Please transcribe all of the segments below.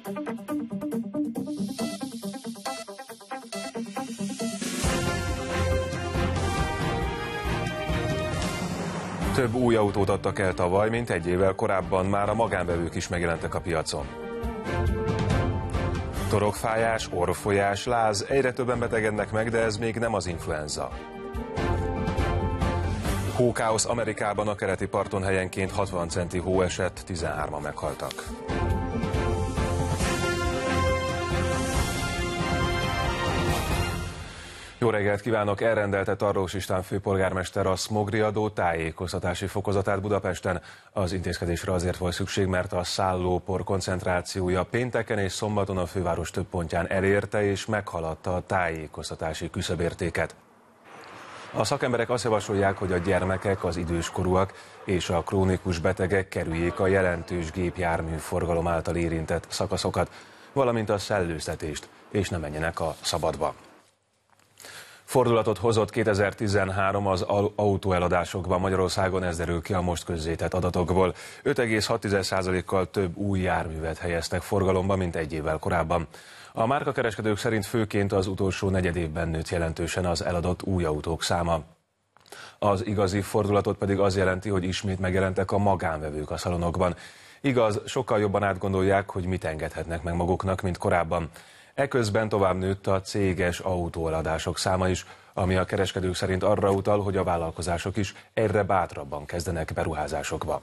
Több új autót adtak el tavaly, mint egy évvel korábban, már a magánvevők is megjelentek a piacon. Torokfájás, orrfolyás, láz, egyre többen betegednek meg, de ez még nem az influenza. Hókáosz Amerikában, a keleti parton helyenként 60 centi hó esett, 13-an meghaltak. Jó reggelt kívánok! Elrendelte Tarlós István főpolgármester a szmogriadó tájékoztatási fokozatát Budapesten. Az intézkedésre azért volt szükség, mert a szállópor koncentrációja pénteken és szombaton a főváros több pontján elérte és meghaladta a tájékoztatási küszöbértéket. A szakemberek azt javasolják, hogy a gyermekek, az időskorúak és a krónikus betegek kerüljék a jelentős gépjármű forgalom által érintett szakaszokat, valamint a szellőztetést, és ne menjenek a szabadba. Fordulatot hozott 2013 az autóeladásokban Magyarországon, ez derül ki a most közzétett adatokból. 5,6%-kal több új járművet helyeztek forgalomba, mint egy évvel korábban. A márkakereskedők szerint főként az utolsó negyedévben nőtt jelentősen az eladott új autók száma. Az igazi fordulatot pedig az jelenti, hogy ismét megjelentek a magánvevők a szalonokban. Igaz, sokkal jobban átgondolják, hogy mit engedhetnek meg maguknak, mint korábban. Eközben tovább nőtt a céges autóeladások száma is, ami a kereskedők szerint arra utal, hogy a vállalkozások is egyre bátrabban kezdenek beruházásokba.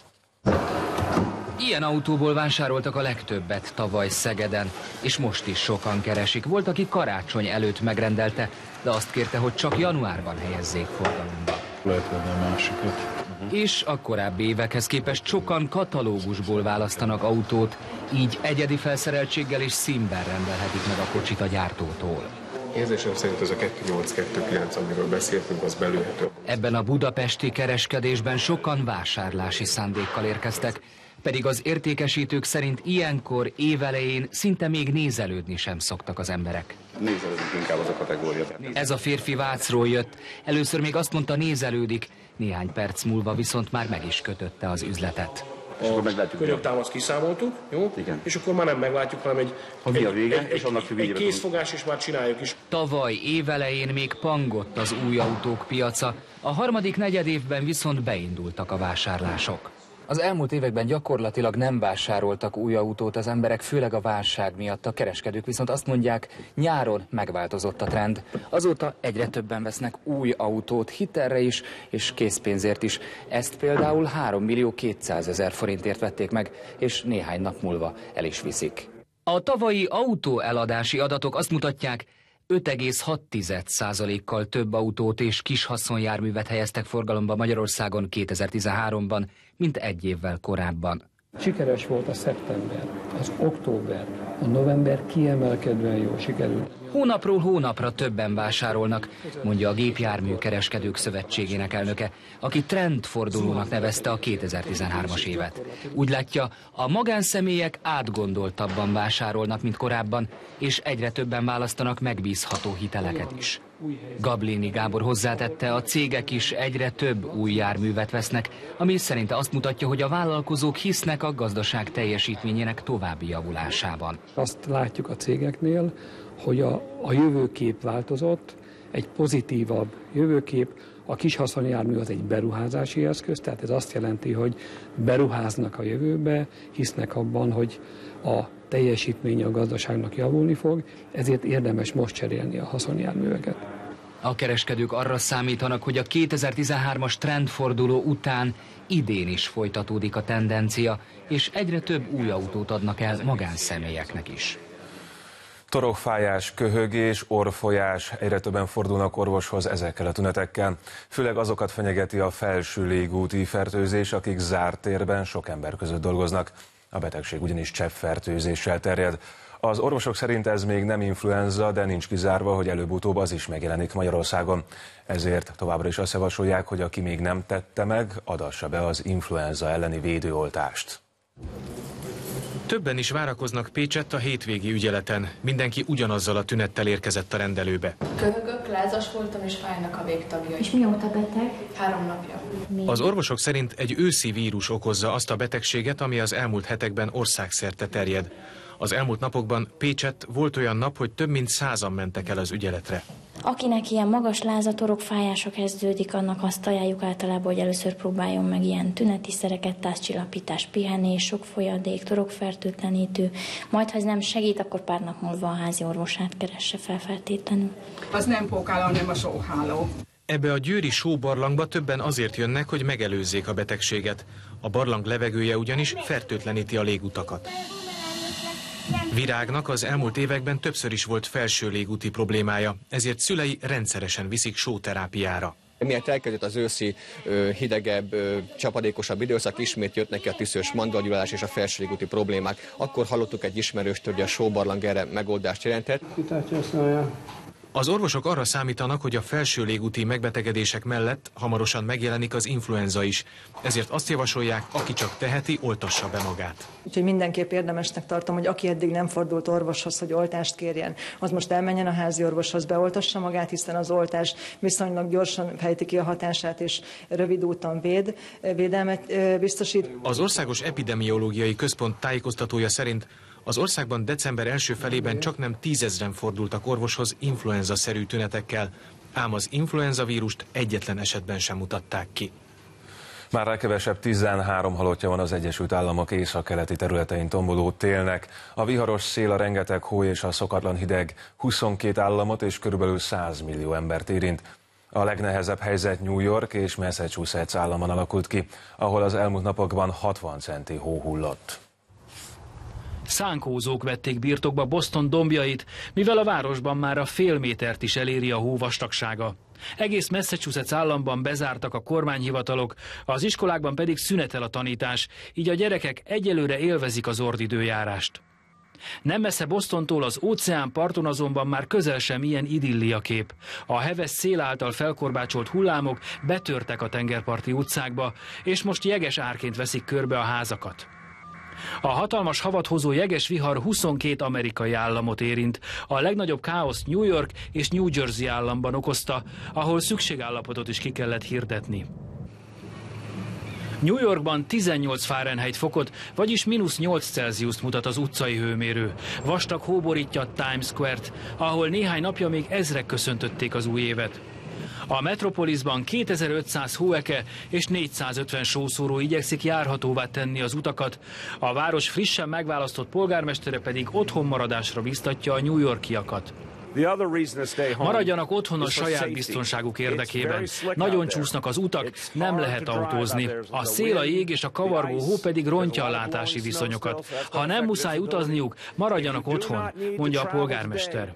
Ilyen autóból vásároltak a legtöbbet tavaly Szegeden, és most is sokan keresik. Volt, aki karácsony előtt megrendelte, de azt kérte, hogy csak januárban helyezzék forgalomba. Lehet venni a másikat. És a korábbi évekhez képest sokan katalógusból választanak autót, így egyedi felszereltséggel és színben rendelhetik meg a kocsit a gyártótól. Érzésem szerint ez a 2829, amiről beszéltünk, az belőhető. Ebben a budapesti kereskedésben sokan vásárlási szándékkal érkeztek, pedig az értékesítők szerint ilyenkor évelején szinte még nézelődni sem szoktak az emberek. Nézelődik inkább az a kategória. Ez a férfi Vácról jött. Először még azt mondta, nézelődik, néhány perc múlva viszont már meg is kötötte az üzletet. És akkor meglátjuk. Könyöktámaszt kiszámoltuk, jó? Igen. És akkor már nem meglátjuk, hanem egy készfogás, és már csináljuk is. Tavaly évelején még pangott az új autók piaca, a harmadik negyedévben viszont beindultak a vásárlások. Az elmúlt években gyakorlatilag nem vásároltak új autót az emberek, főleg a válság miatt. A kereskedők viszont azt mondják, nyáron megváltozott a trend. Azóta egyre többen vesznek új autót hitelre is, és készpénzért is. Ezt például 3.200.000 forintért vették meg, és néhány nap múlva el is viszik. A tavalyi autóeladási adatok azt mutatják, 5,6%-kal több autót és kis haszonjárművet helyeztek forgalomba Magyarországon 2013-ban, mint egy évvel korábban. Sikeres volt a szeptember, az október, a november kiemelkedően jól sikerült. Hónapról hónapra többen vásárolnak, mondja a Gépjármű Kereskedők Szövetségének elnöke, aki trendfordulónak nevezte a 2013-as évet. Úgy látja, a magánszemélyek átgondoltabban vásárolnak, mint korábban, és egyre többen választanak megbízható hiteleket is. Gablini Gábor hozzátette, a cégek is egyre több új járművet vesznek, ami szerinte azt mutatja, hogy a vállalkozók hisznek a gazdaság teljesítményének további javulásában. Azt látjuk a cégeknél, hogy a jövőkép változott, egy pozitívabb jövőkép, a kis haszonjármű az egy beruházási eszköz, tehát ez azt jelenti, hogy beruháznak a jövőbe, hisznek abban, hogy a teljesítménye a gazdaságnak javulni fog, ezért érdemes most cserélni a haszonjárműveket. A kereskedők arra számítanak, hogy a 2013-as trendforduló után idén is folytatódik a tendencia, és egyre több új autót adnak el magánszemélyeknek is. Torokfájás, köhögés, orrfolyás, egyre többen fordulnak orvoshoz ezekkel a tünetekkel. Főleg azokat fenyegeti a felső légúti fertőzés, akik zárt térben sok ember között dolgoznak. A betegség ugyanis cseppfertőzéssel terjed. Az orvosok szerint ez még nem influenza, de nincs kizárva, hogy előbb-utóbb az is megjelenik Magyarországon. Ezért továbbra is azt javasolják, hogy aki még nem tette meg, adassa be az influenza elleni védőoltást. Többen is várakoznak Pécsett a hétvégi ügyeleten. Mindenki ugyanazzal a tünettel érkezett a rendelőbe. Köhögök, lázas voltam és fájnak a végtagjai. És mióta beteg? 3 napja. Az orvosok szerint egy őszi vírus okozza azt a betegséget, ami az elmúlt hetekben országszerte terjed. Az elmúlt napokban Pécsett volt olyan nap, hogy több mint 100-an mentek el az ügyeletre. Akinek ilyen magas láza, torokfájása kezdődik, annak azt ajánljuk általában, hogy először próbáljon meg ilyen tüneti szereket, tázcsillapítás, pihenés, sok folyadék, torokfertőtlenítő, majd ha ez nem segít, akkor pár nap múlva a házi orvosát keresse fel feltétlenül. Az nem pókáló, hanem a sóháló. Ebbe a győri sóbarlangba többen azért jönnek, hogy megelőzzék a betegséget. A barlang levegője ugyanis fertőtleníti a légutakat. Virágnak az elmúlt években többször is volt felső légúti problémája, ezért szülei rendszeresen viszik sóterápiára. Miért elkezdett az őszi hidegebb, csapadékosabb időszak, ismét jött neki a tüszös mandalgyulladás és a felső légúti problémák. Akkor hallottuk egy ismerőstől, hogy a sóbarlang erre megoldást jelentett. Az orvosok arra számítanak, hogy a felső légúti megbetegedések mellett hamarosan megjelenik az influenza is. Ezért azt javasolják, aki csak teheti, oltassa be magát. Úgyhogy mindenképp érdemesnek tartom, hogy aki eddig nem fordult orvoshoz, hogy oltást kérjen, az most elmenjen a házi orvoshoz, beoltassa magát, hiszen az oltás viszonylag gyorsan fejti ki a hatását, és rövid úton védelmet biztosít. Az Országos Epidemiológiai Központ tájékoztatója szerint az országban december első felében csaknem 10 000-en fordultak orvoshoz influenza-szerű tünetekkel, ám az influenza vírust egyetlen esetben sem mutatták ki. Már legkevesebb 13 halottja van az Egyesült Államok északkeleti területein tomboló télnek. A viharos szél, a rengeteg hó és a szokatlan hideg 22 államot és körülbelül 100 millió embert érint. A legnehezebb helyzet New York és Massachusetts államban alakult ki, ahol az elmúlt napokban 60 centi hó hullott. Szánkózók vették birtokba Boston dombjait, mivel a városban már a fél métert is eléri a hó vastagsága. Egész Massachusetts államban bezártak a kormányhivatalok, az iskolákban pedig szünetel a tanítás, így a gyerekek egyelőre élvezik az ordidőjárást. Nem messze Bostontól az óceánparton azonban már közel sem ilyen idillia kép. A heves szél által felkorbácsolt hullámok betörtek a tengerparti utcákba, és most jeges árként veszik körbe a házakat. A hatalmas havat hozó jeges vihar 22 amerikai államot érint. A legnagyobb káoszt New York és New Jersey államban okozta, ahol szükségállapotot is ki kellett hirdetni. New Yorkban 18 Fahrenheit fokot, vagyis -8 Celsiust mutat az utcai hőmérő. Vastag hó borítja Times Square-t, ahol néhány napja még ezrek köszöntötték az új évet. A Metropolisban 2500 hóeke és 450 sószóró igyekszik járhatóvá tenni az utakat, a város frissen megválasztott polgármestere pedig otthonmaradásra biztatja a New Yorkiakat. Maradjanak otthon a saját biztonságuk érdekében. Nagyon csúsznak az utak, nem lehet autózni. A szél, a jég és a kavargó hó pedig rontja a látási viszonyokat. Ha nem muszáj utazniuk, maradjanak otthon, mondja a polgármester.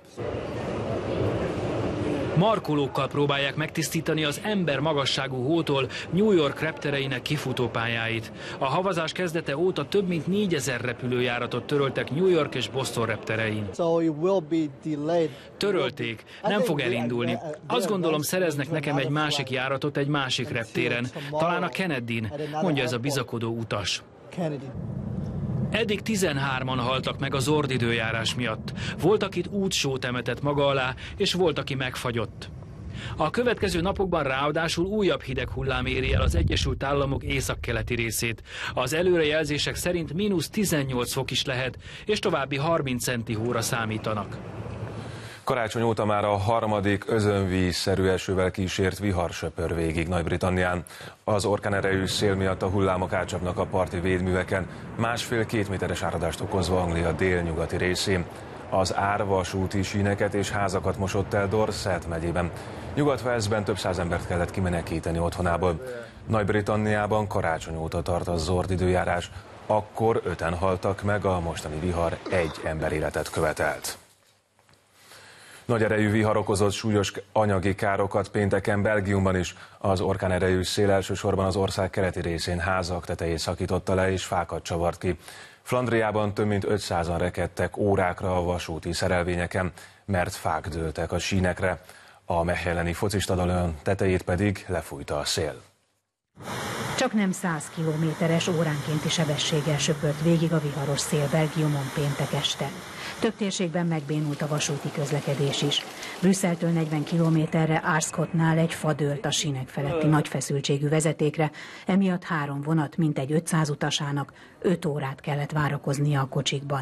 Markolókkal próbálják megtisztítani az ember magasságú hótól New York reptereinek kifutópályáit. A havazás kezdete óta több mint 4000 repülőjáratot töröltek New York és Boston repterein. Törölték, nem fog elindulni. Azt gondolom, szereznek nekem egy másik járatot egy másik reptéren, talán a Kennedyn, mondja ez a bizakodó utas. Eddig 13-an haltak meg az ordidőjárás miatt. Volt, akit útsót emetett maga alá, és volt, aki megfagyott. A következő napokban ráadásul újabb hideg hullám éri el az Egyesült Államok északkeleti részét. Az előrejelzések szerint -18 fok is lehet, és további 30 centi hóra számítanak. Karácsony óta már a harmadik özönvízszerű esővel kísért vihar söpör végig Nagy-Britannián. Az orkánerejű szél miatt a hullámok átcsapnak a parti védműveken, 1,5-2 méteres áradást okozva Anglia délnyugati részén. Az ár vasúti síneket és házakat mosott el Dorset megyében. Nyugat-Walesben több száz embert kellett kimenekíteni otthonából. Nagy-Britanniában karácsony óta tart a zord időjárás, akkor 5-en haltak meg, a mostani vihar 1 emberéletet követelt. Nagy erejű vihar okozott súlyos anyagi károkat pénteken Belgiumban is. Az orkánerejű szél elsősorban az ország keleti részén házak tetejét szakította le és fákat csavart ki. Flandriában több mint 500-an rekedtek órákra a vasúti szerelvényeken, mert fák dőltek a sínekre. A Mecheleni focistadalon tetejét pedig lefújta a szél. Csaknem 100 kilométeres óránkénti sebességgel söpört végig a viharos szél Belgiumon péntek este. Több térségben megbénult a vasúti közlekedés is. Brüsszeltől 40 kilométerre Aarschotnál egy fa dőlt a sínek feletti nagy feszültségű vezetékre, emiatt 3 vonat mintegy 500 utasának 5 órát kellett várakoznia a kocsikban.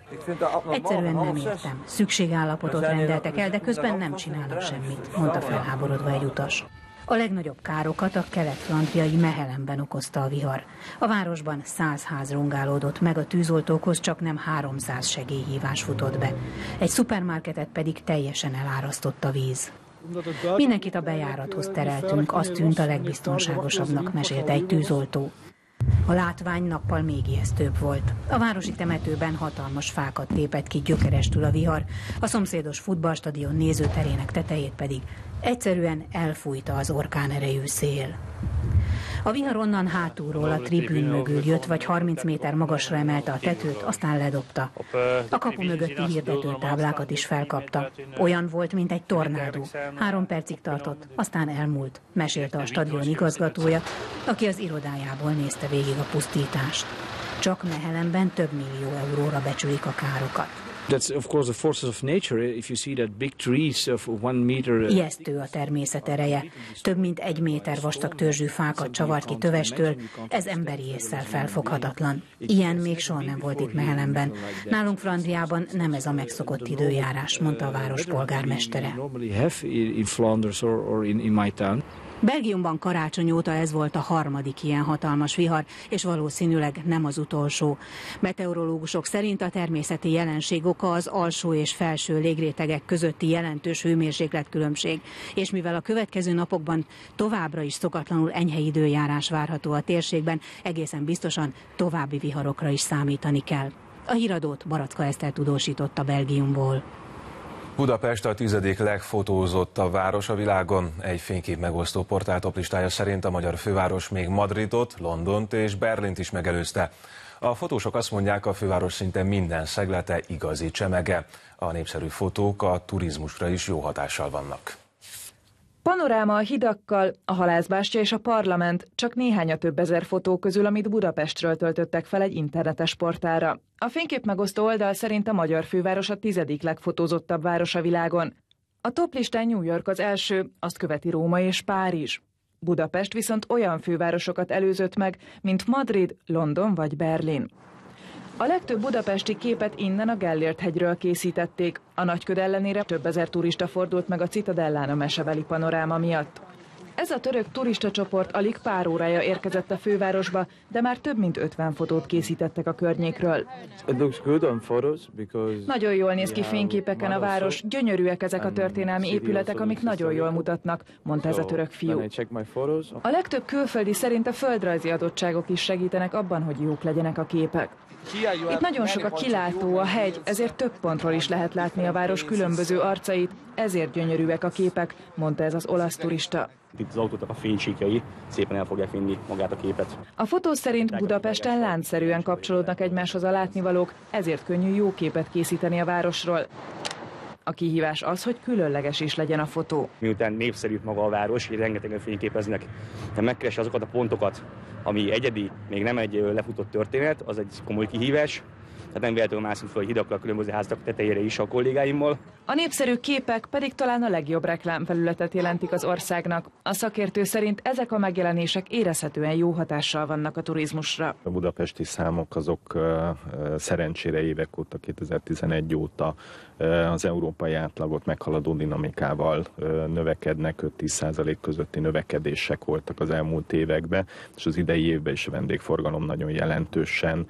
Egyszerűen nem értem. Szükségállapotot rendeltek el, de közben nem csinálnak semmit, mondta felháborodva egy utas. A legnagyobb károkat a kelet-flandriai Mechelenben okozta a vihar. A városban 100 ház rongálódott meg, a tűzoltókhoz csak nem 300 segélyhívás futott be. Egy szupermarketet pedig teljesen elárasztott a víz. Mindenkit a bejárathoz tereltünk, azt tűnt a legbiztonságosabbnak, mesélte egy tűzoltó. A látvány nappal még ijesztőbb volt. A városi temetőben hatalmas fákat tépett ki gyökerestül a vihar, a szomszédos futballstadion nézőterének tetejét pedig egyszerűen elfújta az orkánerejű szél. A vihar onnan hátulról a tribűn mögül jött, vagy 30 méter magasra emelte a tetőt, aztán ledobta. A kapu mögötti hirdetőtáblákat is felkapta. Olyan volt, mint egy tornádó. 3 percig tartott, aztán elmúlt, mesélte a stadion igazgatója, aki az irodájából nézte végig a pusztítást. Csak Mechelenben több millió euróra becsülik a károkat. That's of course the forces of nature. If you see that big trees of 1 meter. Ijesztő a természet ereje. Több mint 1 méter vastag törzsű fákat csavart ki tövestől, ez emberi ésszel felfoghatatlan. Ilyen még soha nem volt itt Mechelenben. Nálunk Flandriában nem ez a megszokott időjárás, mondta a város polgármestere. Belgiumban karácsony óta ez volt a 3. ilyen hatalmas vihar, és valószínűleg nem az utolsó. Meteorológusok szerint a természeti jelenség oka az alsó és felső légrétegek közötti jelentős hőmérsékletkülönbség, és mivel a következő napokban továbbra is szokatlanul enyhe időjárás várható a térségben, egészen biztosan további viharokra is számítani kell. A híradót Baracka Eszter tudósította Belgiumból. Budapest a 10. legfotózottabb város a világon. Egy fénykép megosztó portál toplistája szerint a magyar főváros még Madridot, Londont és Berlint is megelőzte. A fotósok azt mondják, a főváros szinte minden szeglete igazi csemege. A népszerű fotók a turizmusra is jó hatással vannak. Panoráma a hidakkal, a halászbástya és a parlament, csak néhány a több ezer fotó közül, amit Budapestről töltöttek fel egy internetes portálra. A fénykép megosztó oldal szerint a magyar főváros a 10. legfotózottabb város a világon. A toplistán New York az első, azt követi Róma és Párizs. Budapest viszont olyan fővárosokat előzött meg, mint Madrid, London vagy Berlin. A legtöbb budapesti képet innen a Gellért-hegyről készítették. A nagyköd ellenére több ezer turista fordult meg a Citadellán a mesebeli panoráma miatt. Ez a török turistacsoport alig pár órája érkezett a fővárosba, de már több mint 50 fotót készítettek a környékről. Nagyon jól néz ki fényképeken a város, gyönyörűek ezek a történelmi épületek, amik nagyon jól mutatnak, mondta ez a török fiú. A legtöbb külföldi szerint a földrajzi adottságok is segítenek abban, hogy jók legyenek a képek. Itt nagyon sok a kilátó, a hegy, ezért több pontról is lehet látni a város különböző arcait, ezért gyönyörűek a képek, mondta ez az olasz turista. Itt az autótak a fénysíkjai szépen el fogják vinni magát a képet. A fotó szerint Budapesten láncszerűen kapcsolódnak egymáshoz a látnivalók, ezért könnyű jó képet készíteni a városról. A kihívás az, hogy különleges is legyen a fotó. Miután népszerű maga a város, így rengetegen fényképeznek, de megkeresi azokat a pontokat, ami egyedi, még nem egy lefutott történet, az egy komoly kihívás. Tehát nem véletlenül mászunk fel a hidakra, a különböző házak tetejére is a kollégáimmal. A népszerű képek pedig talán a legjobb reklámfelületet jelentik az országnak. A szakértő szerint ezek a megjelenések érezhetően jó hatással vannak a turizmusra. A budapesti számok azok szerencsére évek óta, 2011 óta az európai átlagot meghaladó dinamikával növekednek, 5-10% közötti növekedések voltak az elmúlt években, és az idei évben is a vendégforgalom nagyon jelentősen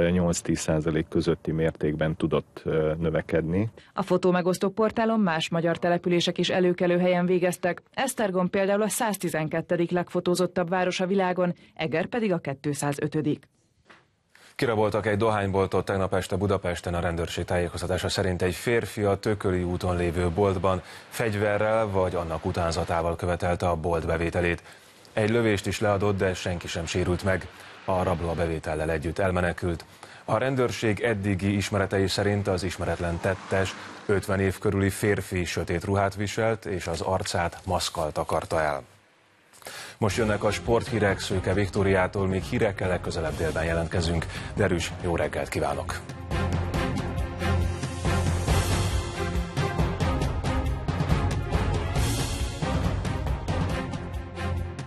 8-10% közötti mértékben tudott növekedni. A fotómegosztó portálon más magyar települések is előkelő helyen végeztek. Esztergom például a 112. legfotózottabb város a világon, Eger pedig a 205. Kiraboltak egy dohányboltot tegnap este Budapesten. A rendőrség tájékoztatása szerint egy férfi a Tököli úton lévő boltban fegyverrel vagy annak utánzatával követelte a bolt bevételét. Egy lövést is leadott, de senki sem sérült meg. A rabló a bevétellel együtt elmenekült. A rendőrség eddigi ismeretei szerint az ismeretlen tettes 50 év körüli férfi sötét ruhát viselt, és az arcát maszkkal takarta el. Most jönnek a sporthírek Szőke Viktóriától, még hírekkel legközelebb délben jelentkezünk. Derűs, jó reggelt kívánok!